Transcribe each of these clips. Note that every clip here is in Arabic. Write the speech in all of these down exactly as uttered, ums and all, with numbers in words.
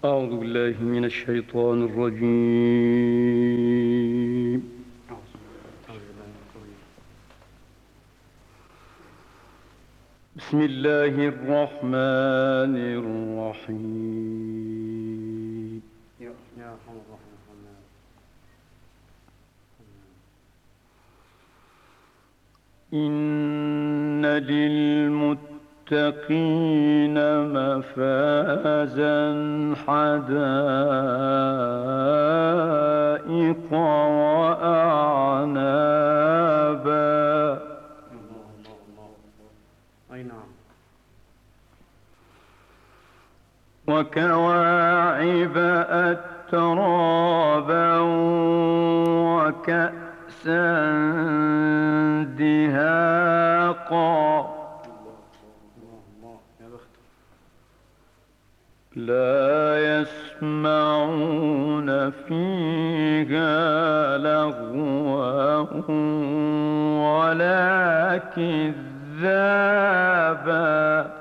أعوذ بالله من الشيطان الرجيم. بسم الله الرحمن الرحيم. إن للمتقين مفازا حدائق وأعنابا وكواعب أترابا وكأسا دهاقا لا يسمعون فيها لغوا ولا كذابا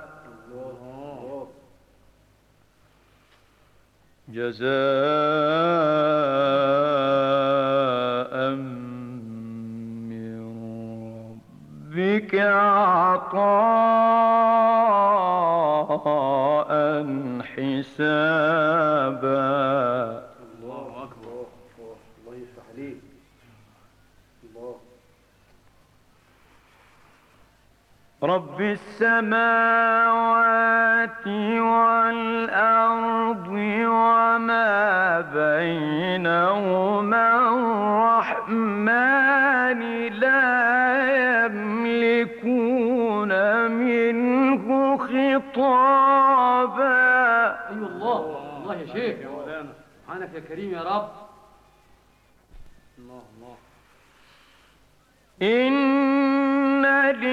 جزاء من ربك عطاء حسابا. الله أكبر. الله يفتح عليك. الله. رب السماوات والأرض وما بينهما الرحمن لا يملكون منه خطابا. أي الله. الله يا شيخ يا مولانا، سبحانك يا كريم يا رب. الله الله. إن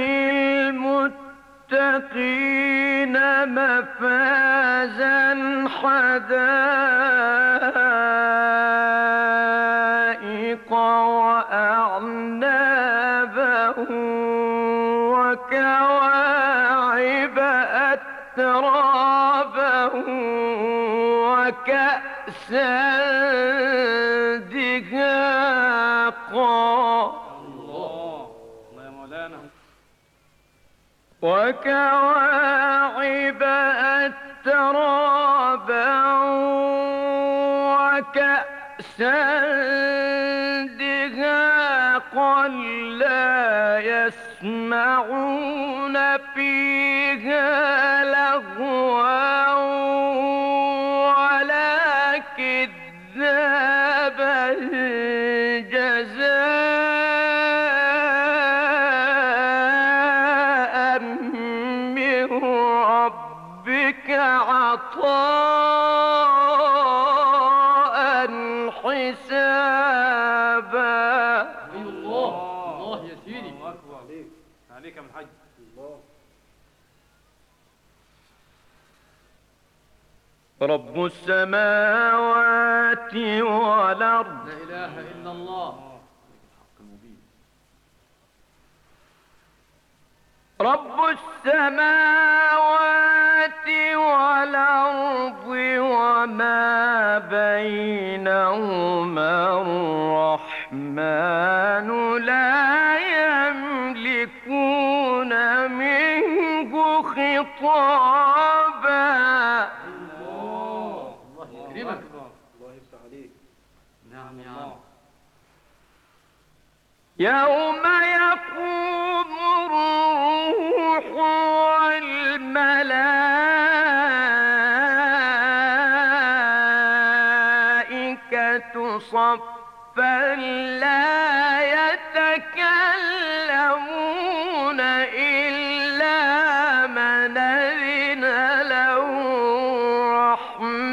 للمتقين مفازا حدائق وأعنابا وكواعب أترابا وكأسا دهاقا وكواعب أترابا وكأسا دهاقا لا يسمعون فيها لغوا ولا كذابا جزاء من ربك عطاء حسابا. أي الله. الله يا سيدي. الله أكبر عليك. عليك يا محج. الله. رب السماوات والأرض لا إله إلا الله. رب السماوات والأرض وما بينهما الرحمن لا يملكون منه خطابا. الله. الله يكرمك. الله يفتح عليك. نعم يا عم. يوم يقوم الروح والملائكة صفا لا